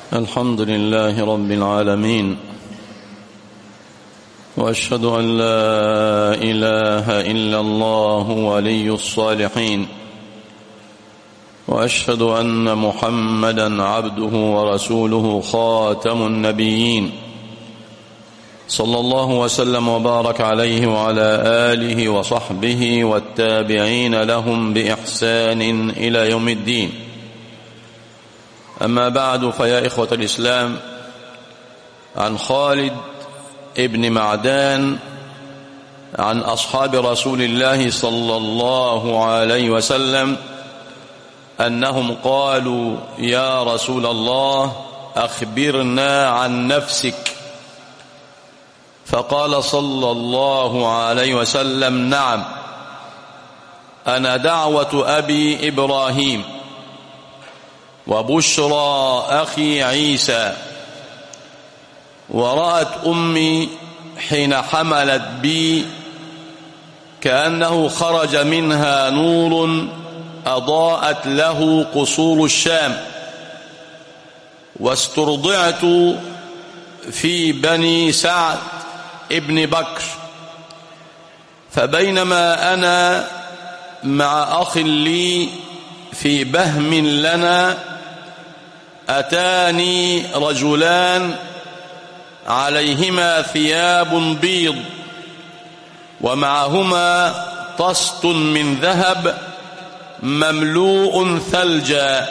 الحمد لله رب العالمين، وأشهد أن لا إله إلا الله ولي الصالحين، وأشهد أن محمدًا عبده ورسوله خاتم النبيين، صلى الله وسلم وبارك عليه وعلى آله وصحبه والتابعين لهم بإحسان إلى يوم الدين. أما بعد، فيا إخوة الإسلام، عن خالد ابن معدان عن أصحاب رسول الله صلى الله عليه وسلم أنهم قالوا: يا رسول الله، أخبرنا عن نفسك. فقال صلى الله عليه وسلم: نعم، أنا دعوة أبي إبراهيم وبشرى أخي عيسى. ورأت أمي حين حملت بي كأنه خرج منها نور أضاءت له قصور الشام. واسترضعت في بني سعد ابن بكر، فبينما أنا مع أخ لي في بهم لنا أتاني رجلان عليهما ثياب بيض ومعهما طست من ذهب مملوء ثلجا،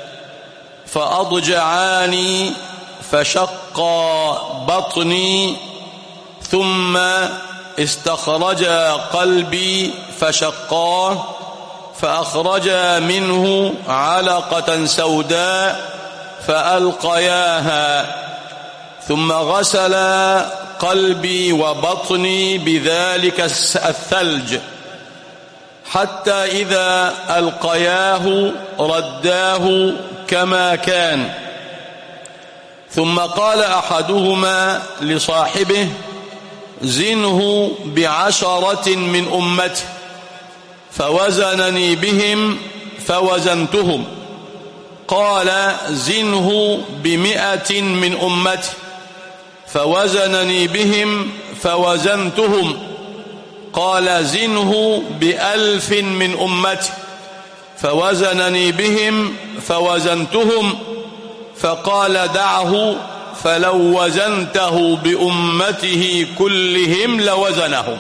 فأضجعاني فشقا بطني، ثم استخرجا قلبي فشقاه، فأخرجا منه علقة سوداء فألقياها، ثم غسلا قلبي وبطني بذلك الثلج، حتى إذا ألقياه رداه كما كان. ثم قال أحدهما لصاحبه: زنه ب10 من أمته. فوزنني بهم فوزنتهم. قال: زنه ب100 من أمته. فوزنني بهم فوزنتهم. قال: زنه ب1000 من أمته. فوزنني بهم فوزنتهم. فقال: دعه، فلو وزنته بأمته كلهم لوزنهم.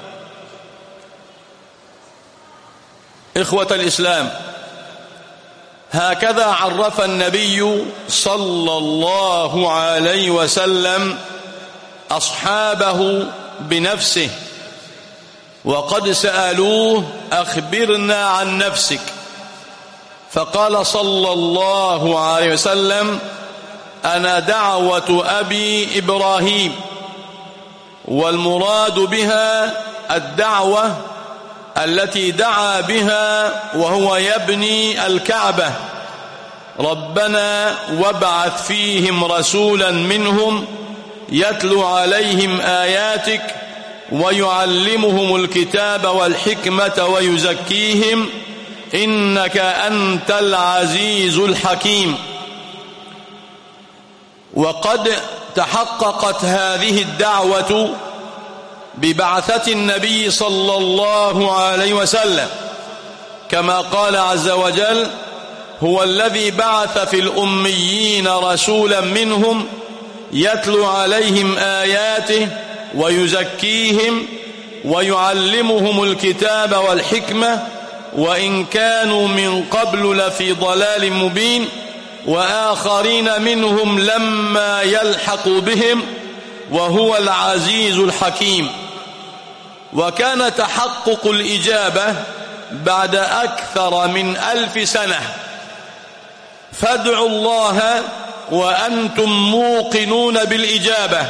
إخوة الإسلام، هكذا عرف النبي صلى الله عليه وسلم أصحابه بنفسه، وقد سألوه: أخبرنا عن نفسك. فقال صلى الله عليه وسلم: أنا دعوة أبي إبراهيم. والمراد بها الدعوة التي دعا بها وهو يبني الكعبة: ربنا وابعث فيهم رسولا منهم يتلو عليهم آياتك ويعلمهم الكتاب والحكمة ويزكيهم إنك أنت العزيز الحكيم. وقد تحققت هذه الدعوة ببعثة النبي صلى الله عليه وسلم، كما قال عز وجل: هو الذي بعث في الأميين رسولا منهم يتلو عليهم آياته ويزكيهم ويعلمهم الكتاب والحكمة وإن كانوا من قبل لفي ضلال مبين وآخرين منهم لما يلحقوا بهم وهو العزيز الحكيم. وكان تحقق الإجابة بعد أكثر من 1000 سنة. فادعوا الله وأنتم موقنون بالإجابة،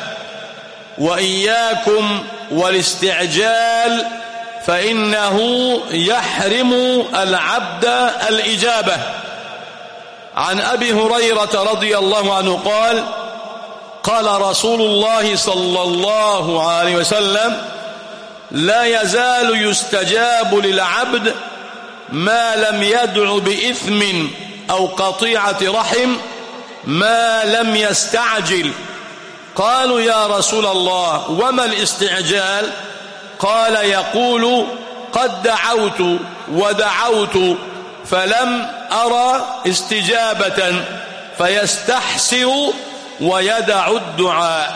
وإياكم والاستعجال، فإنه يحرم العبد الإجابة. عن أبي هريرة رضي الله عنه قال: قال رسول الله صلى الله عليه وسلم: لا يزال يستجاب للعبد ما لم يدع بإثم أو قطيعة رحم ما لم يستعجل. قالوا يا رسول الله وما الاستعجال؟ قال يقول قد دعوت ودعوت فلم أرى استجابة فيستحسر ويدع الدعاء.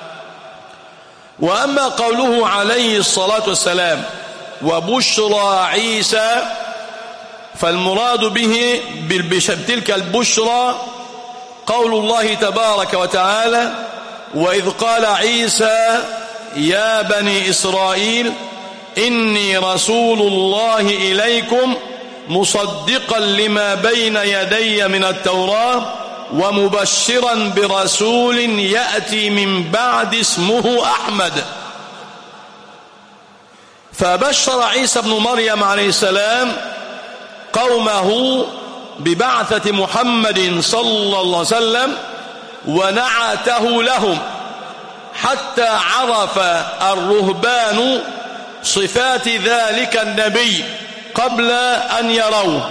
وأما قوله عليه الصلاة والسلام وبشرى عيسى، فالمراد به بتلك البشرى قول الله تبارك وتعالى وإذ قال عيسى يا بني إسرائيل إني رسول الله إليكم مصدقا لما بين يدي من التوراة ومبشرا برسول يأتي من بعد اسمه أحمد. فبشر عيسى بن مريم عليه السلام قومه ببعثة محمد صلى الله عليه وسلم ونعته لهم، حتى عرف الرهبان صفات ذلك النبي قبل أن يروه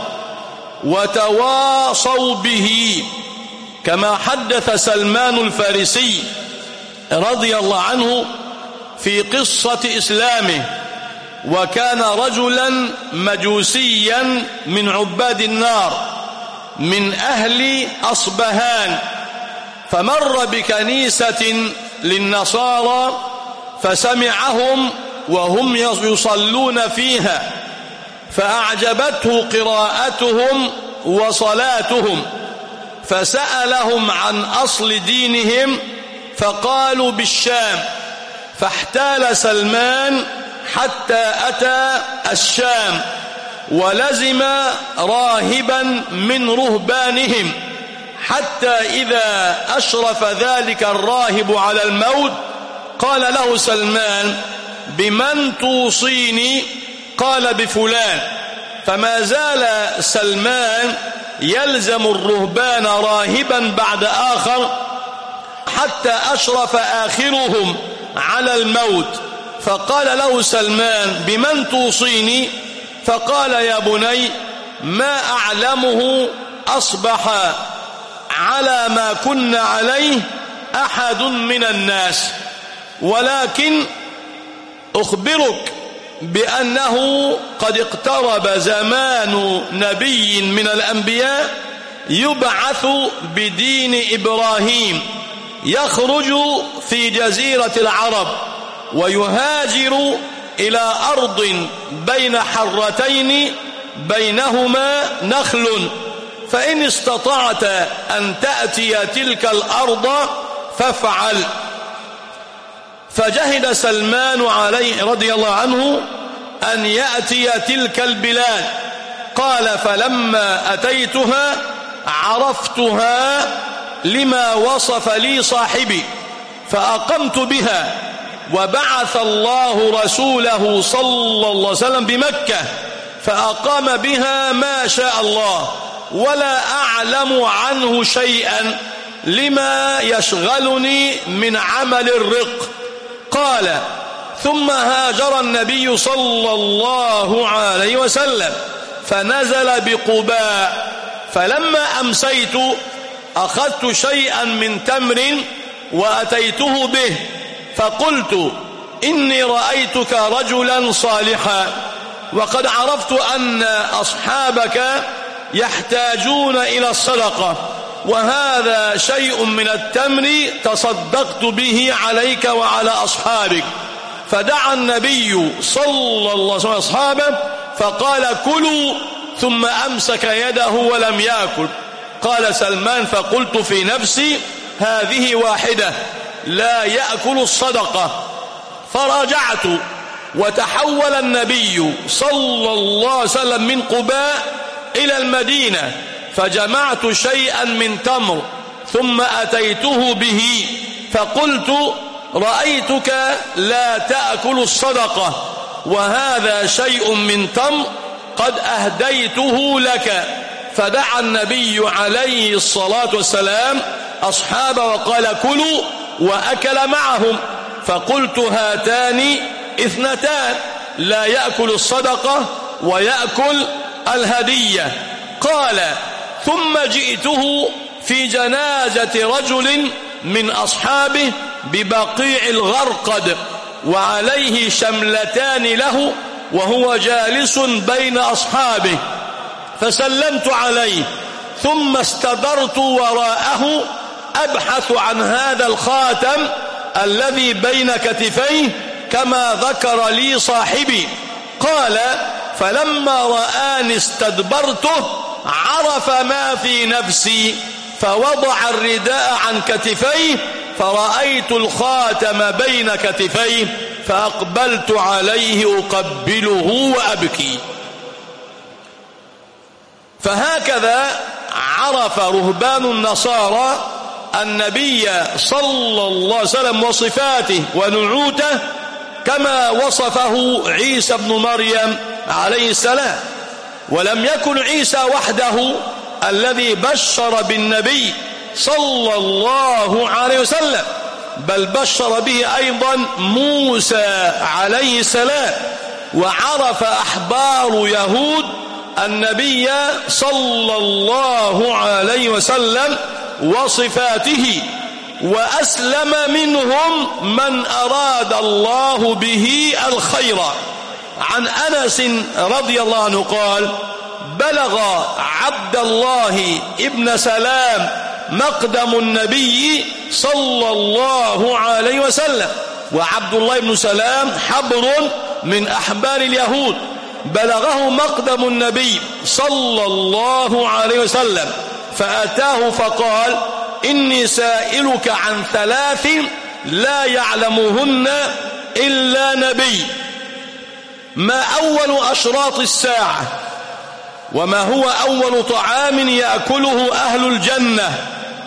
وتواصوا به، كما حدث سلمان الفارسي رضي الله عنه في قصة إسلامه. وكان رجلا مجوسيا من عباد النار من أهل أصبهان، فمر بكنيسة للنصارى فسمعهم وهم يصلون فيها فأعجبته قراءتهم وصلاتهم، فسألهم عن أصل دينهم فقالوا بالشام، فاحتال سلمان حتى أتى الشام ولزم راهبا من رهبانهم، حتى إذا أشرف ذلك الراهب على الموت قال له سلمان بمن توصيني؟ قال بفلان. فما زال سلمان يلزم الرهبان راهبا بعد آخر حتى أشرف آخرهم على الموت، فقال له سلمان بمن توصيني؟ فقال يا بني ما أعلمه أصبح على ما كنا عليه أحد من الناس، ولكن أخبرك بأنه قد اقترب زمان نبي من الأنبياء يبعث بدين إبراهيم، يخرج في جزيرة العرب ويهاجر إلى أرض بين حرتين بينهما نخل، فإن استطعت أن تأتي تلك الأرض فافعل. فجهد سلمان عليه رضي الله عنه أن يأتي تلك البلاد. قال فلما أتيتها عرفتها لما وصف لي صاحبي فأقمت بها، وبعث الله رسوله صلى الله عليه وسلم بمكة فأقام بها ما شاء الله، ولا أعلم عنه شيئا لما يشغلني من عمل الرق. قال ثم هاجر النبي صلى الله عليه وسلم فنزل بقباء، فلما أمسيت أخذت شيئا من تمر وأتيته به فقلت إني رأيتك رجلا صالحا، وقد عرفت أن أصحابك يحتاجون إلى الصدقة، وهذا شيء من التمر تصدقت به عليك وعلى أصحابك. فدعا النبي صلى الله عليه وسلم أصحابه فقال كلوا، ثم أمسك يده ولم يأكل. قال سلمان فقلت في نفسي هذه واحدة لا يأكل الصدقة، فرجعت وتحول النبي صلى الله عليه وسلم من قباء إلى المدينة، فجمعت شيئا من تمر ثم أتيته به فقلت رأيتك لا تأكل الصدقة، وهذا شيء من تمر قد أهديته لك. فدعا النبي عليه الصلاة والسلام أصحابه وقال كلوا، وأكل معهم. فقلت هاتان اثنتان لا يأكل الصدقة ويأكل الهدية. قال ثم جئته في جنازة رجل من أصحابه ببقيع الغرقد وعليه شملتان له وهو جالس بين أصحابه، فسلمت عليه ثم استدرت وراءه أبحث عن هذا الخاتم الذي بين كتفيه كما ذكر لي صاحبي. قال فلما رآني استدبرته عرف ما في نفسي فوضع الرداء عن كتفيه فرأيت الخاتم بين كتفيه فأقبلت عليه أقبله وأبكي. فهكذا عرف رهبان النصارى النبي صلى الله عليه وسلم وصفاته ونعوته كما وصفه عيسى بن مريم عليه السلام. ولم يكن عيسى وحده الذي بشر بالنبي صلى الله عليه وسلم، بل بشر به أيضا موسى عليه السلام. وعرف أحبار يهود النبي صلى الله عليه وسلم وصفاته، وأسلم منهم من أراد الله به الخير. عن أنس رضي الله عنه قال بلغ عبد الله ابن سلام مقدم النبي صلى الله عليه وسلم، وعبد الله بن سلام حبر من أحبار اليهود، بلغه مقدم النبي صلى الله عليه وسلم فأتاه فقال إني سائلك عن 3 لا يعلمهن إلا نبي. ما أول أشراط الساعة؟ وما هو أول طعام يأكله أهل الجنة؟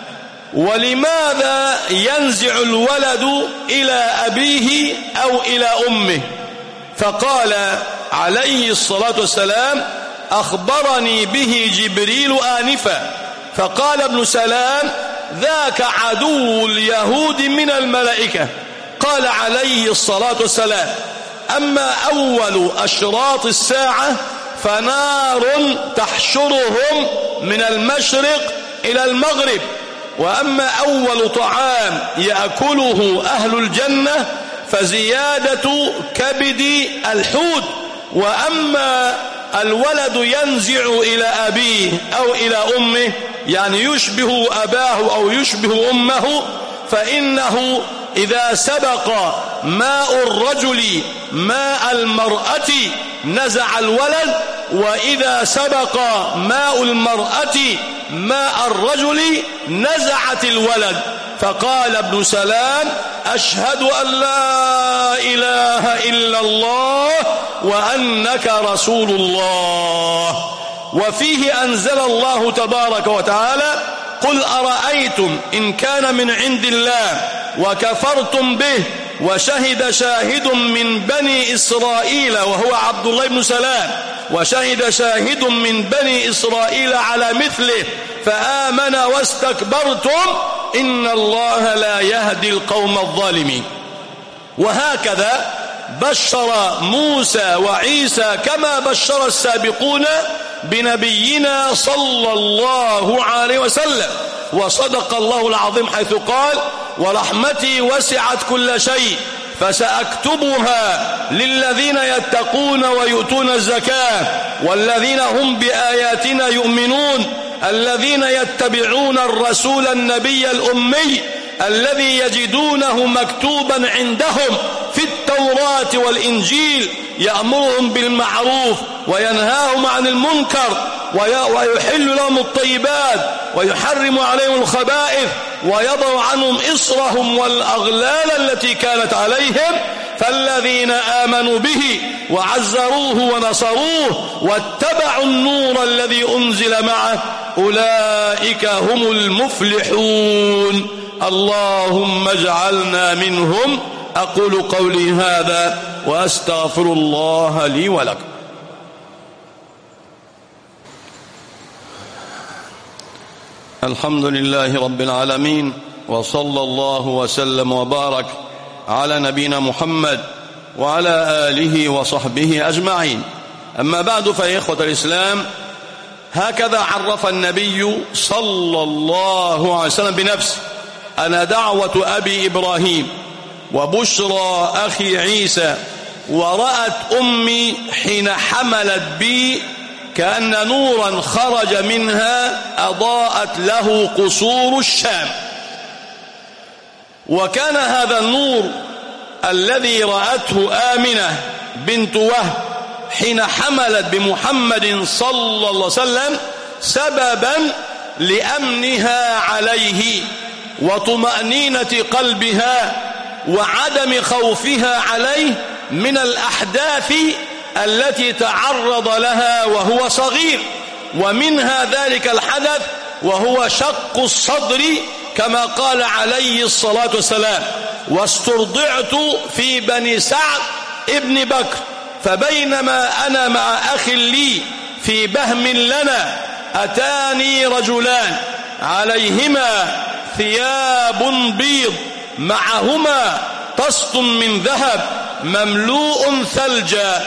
ولماذا ينزع الولد إلى أبيه أو إلى أمه؟ فقال عليه الصلاة والسلام أخبرني به جبريل آنفا. فقال ابن سلام ذاك عدو اليهود من الملائكة. قال عليه الصلاة والسلام أما أول أشراط الساعة فنار تحشرهم من المشرق إلى المغرب. وأما أول طعام يأكله أهل الجنة فزيادة كبد الحوت. وأما الولد ينزع إلى أبيه أو إلى أمه يعني يشبه أباه أو يشبه أمه، فإنه إذا سبق ماء الرجل ماء المرأة نزع الولد، وإذا سبق ماء المرأة ماء الرجل نزعت الولد. فقال ابن سلام أشهد أن لا إله إلا الله وأنك رسول الله. وفيه أنزل الله تبارك وتعالى قل أرأيتم إن كان من عند الله وكفرتم به وشهد شاهد من بني إسرائيل وهو عبد الله بن سلام وشهد شاهد من بني إسرائيل على مثله فآمن واستكبرتم إن الله لا يهدي القوم الظالمين. وهكذا بشر موسى وعيسى كما بشر السابقون بنبينا صلى الله عليه وسلم. وصدق الله العظيم حيث قال ورحمتي وسعت كل شيء فسأكتبها للذين يتقون ويؤتون الزكاة والذين هم بآياتنا يؤمنون الذين يتبعون الرسول النبي الأمي الذي يجدونه مكتوبا عندهم في التوراة والإنجيل يأمرهم بالمعروف وينهاهم عن المنكر ويحل لهم الطيبات ويحرم عليهم الخبائث ويضع عنهم إصرهم والأغلال التي كانت عليهم. فالذين آمنوا به وعزروه ونصروه واتبعوا النور الذي أنزل معه أولئك هم المفلحون. اللهم اجعلنا منهم. أقول قولي هذا وأستغفر الله لي ولكم. الحمد لله رب العالمين وصلى الله وسلم وبارك على نبينا محمد وعلى آله وصحبه أجمعين. أما بعد فيا إخوة الإسلام، هكذا عرف النبي صلى الله عليه وسلم بنفسه: أنا دعوة أبي إبراهيم وبشرى أخي عيسى، ورأت أمي حين حملت بي كأن نورا خرج منها أضاءت له قصور الشام. وكان هذا النور الذي رأته آمنة بنت وهب حين حملت بمحمد صلى الله عليه وسلم سببا لأمنها عليه وطمأنينة قلبها وعدم خوفها عليه من الأحداث التي تعرض لها وهو صغير، ومنها ذلك الحدث وهو شق الصدر كما قال عليه الصلاة والسلام: واسترضعت في بني سعد ابن بكر، فبينما أنا مع أخ لي في بهم لنا أتاني رجلان عليهما ثياب بيض معهما طست من ذهب مملوء ثلجا،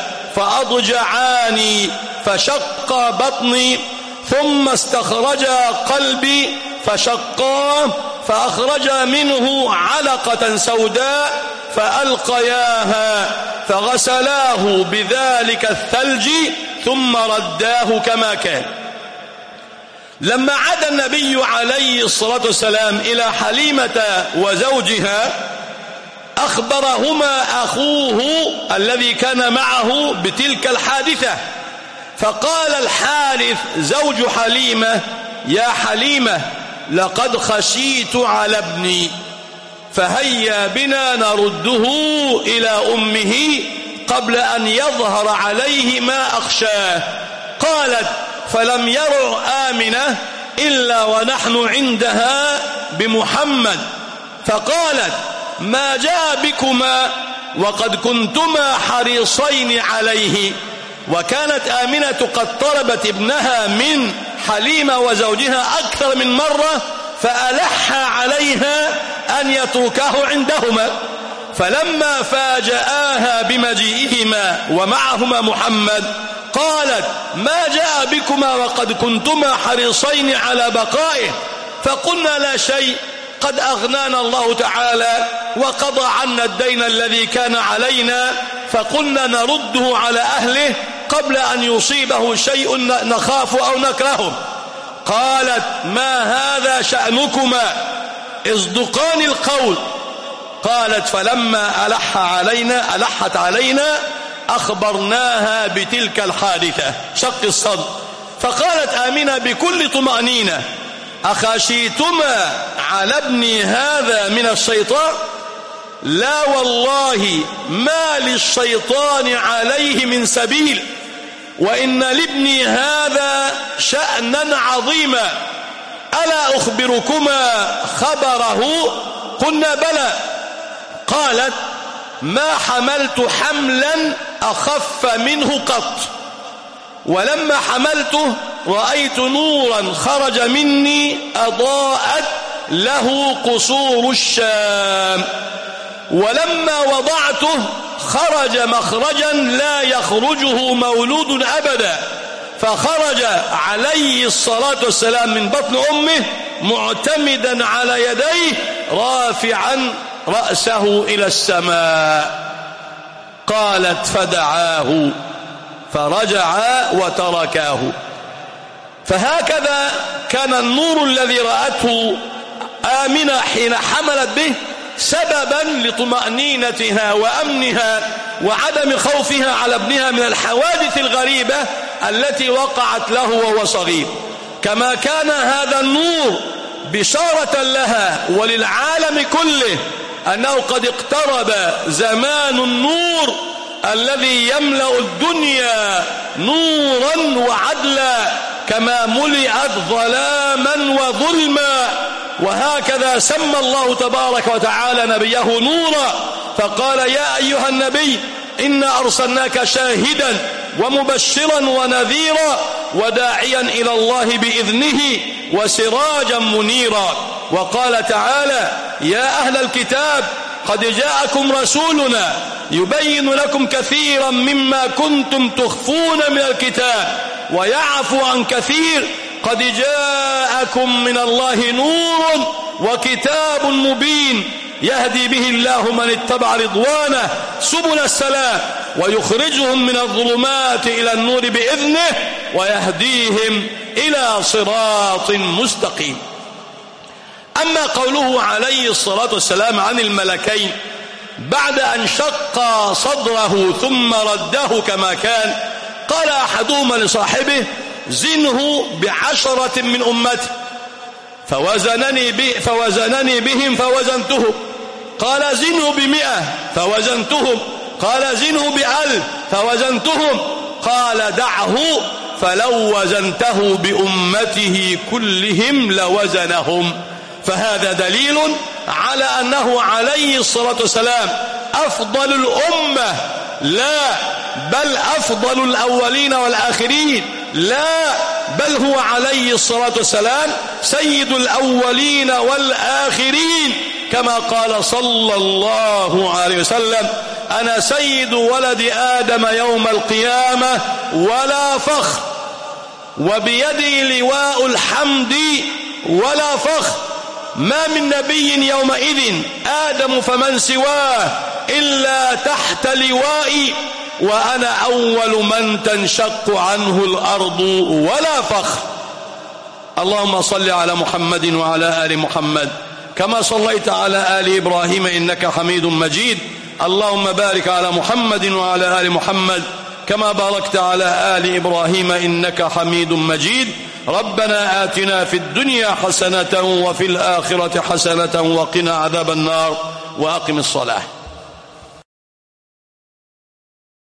فأضجعاني فشق بطني، ثم استخرجا قلبي فشقاه، فأخرجا منه علقة سوداء فألقياها، فغسلاه بذلك الثلج ثم رداه كما كان. لما عاد النبي عليه الصلاة والسلام إلى حليمة وزوجها أخبرهما أخوه الذي كان معه بتلك الحادثة، فقال الحارث زوج حليمة: يا حليمة، لقد خشيت على ابني، فهيا بنا نرده إلى أمه قبل أن يظهر عليه ما أخشاه. قالت: فلم يرع آمنة إلا ونحن عندها بمحمد، فقالت: ما جاء بكما وقد كنتما حريصين عليه. وكانت آمنة قد طلبت ابنها من حليمة وزوجها أكثر من مرة، فألح عليها أن يتركه عندهما، فلما فاجآها بمجيئهما ومعهما محمد قالت: ما جاء بكما وقد كنتما حريصين على بقائه؟ فقلنا: لا شيء، قد أغنانا الله تعالى وقضى عنا الدين الذي كان علينا، فقلنا نرده على أهله قبل أن يصيبه شيء نخاف أو نكرهه. قالت: ما هذا شأنكما؟ اصدقان القول. قالت: فلما ألحت علينا أخبرناها بتلك الحادثة شق الصدر. فقالت آمنة بكل طمأنينة: أخشيتما على ابني هذا من الشيطان؟ لا والله ما للشيطان عليه من سبيل، وإن لابني هذا شأنا عظيما، ألا أخبركما خبره؟ قلنا: بلى. قالت: ما حملت حملا أخف منه قط، ولما حملته رأيت نورا خرج مني أضاءت له قصور الشام، ولما وضعته خرج مخرجا لا يخرجه مولود أبدا، فخرج عليه الصلاة والسلام من بطن أمه معتمدا على يديه رافعا رأسه إلى السماء. قالت: فدعاه فرجع وتركاه. فهكذا كان النور الذي رأته آمنة حين حملت به سببا لطمأنينتها وأمنها وعدم خوفها على ابنها من الحوادث الغريبة التي وقعت له وهو صغير. كما كان هذا النور بشارة لها وللعالم كله أنه قد اقترب زمان النور الذي يملأ الدنيا نورا وعدلا، كما ملئت ظلاما وظلما. وهكذا سمى الله تبارك وتعالى نبيه نورا، فقال: يا أيها النبي إنا أرسلناك شاهدا ومبشرا ونذيرا وداعيا إلى الله بإذنه وسراجا منيرا. وقال تعالى: يا أهل الكتاب قد جاءكم رسولنا يبين لكم كثيرا مما كنتم تخفون من الكتاب ويعفو عن كثير. قد جاءكم من الله نور وكتاب مبين يهدي به الله من اتبع رضوانه سبل السلام ويخرجهم من الظلمات إلى النور بإذنه ويهديهم إلى صراط مستقيم. أما قوله عليه الصلاة والسلام عن الملكين بعد أن شق صدره ثم رده كما كان، قال أحدهما لصاحبه: زنه ب10 من أمتي، فوزنني بهم فوزنته. قال: زنه ب100 فوزنتهم. قال: زنه ب1000 فوزنتهم. قال: دعه، فلو وزنته بأمته كلهم لوزنهم. فهذا دليل على أنه عليه الصلاة والسلام أفضل الأمة، لا بل أفضل الأولين والآخرين، لا بل هو عليه الصلاة والسلام سيد الأولين والآخرين، كما قال صلى الله عليه وسلم: أنا سيد ولد آدم يوم القيامة ولا فخر، وبيدي لواء الحمد ولا فخر، ما من نبي يومئذ آدم فمن سواه إلا تحت لوائي، وأنا أول من تنشق عنه الأرض ولا فخر. اللهم صل على محمد وعلى آل محمد كما صليت على آل إبراهيم إنك حميد مجيد. اللهم بارك على محمد وعلى آل محمد كما باركت على آل إبراهيم إنك حميد مجيد. ربنا آتنا في الدنيا حسنة وفي الآخرة حسنة وقنا عذاب النار، وأقم الصلاة.